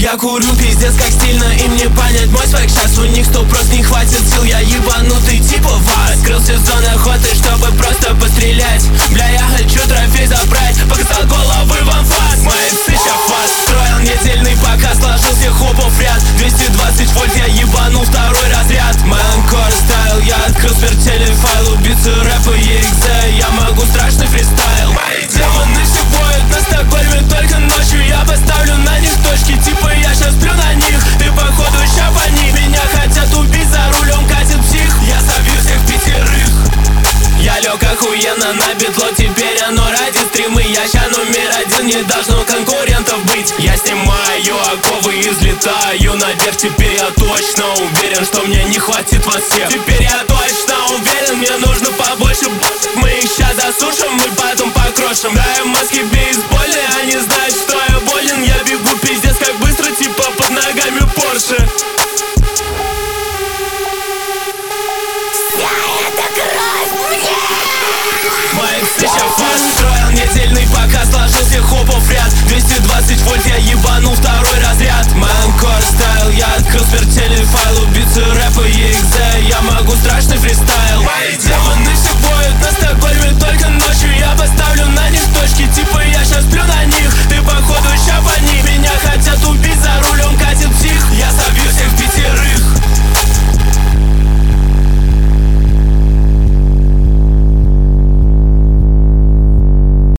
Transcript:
Я курю пиздец как стильно, им не понять мой свайк. Сейчас у них просто не хватит сил, я ебанутый типа вас. Открыл сезон охоты, чтобы просто пострелять. Бля, я хочу трофей забрать, показал головы в анфас. Мои псы ща фас. Строил недельный показ, сложил всех хопов в ряд. 220 вольт, я ебанул второй разряд. Меланкор стайл, я открыл смертельный файл. Убийцы рэпа EXE, я могу страшный фристайл. Мои демоны все воют на Стокгольме только ночью. Я поставлю на них точки, типа я щас сплю на них. Ты походу ща по них. Меня хотят убить, за рулем катит псих. Я собью всех пятерых. Я лег охуенно на битло, теперь оно ради стримы. Я ща номер один, не должно конкурентов быть. Я снимаю оковы и взлетаю наверх. Теперь я точно уверен, что мне не хватит вас всех. Теперь я точно уверен, мне нужно побольше. Мы их ща засушим, мы потом покрошим. Да, маски бейсбольные, они знают, что я болен. Я бегу пиздец как быстро, типа под ногами Порше. Мои псы ща фас. Строил недельный показ, сложил всех хопов в ряд. 220 вольт, я ебанул второй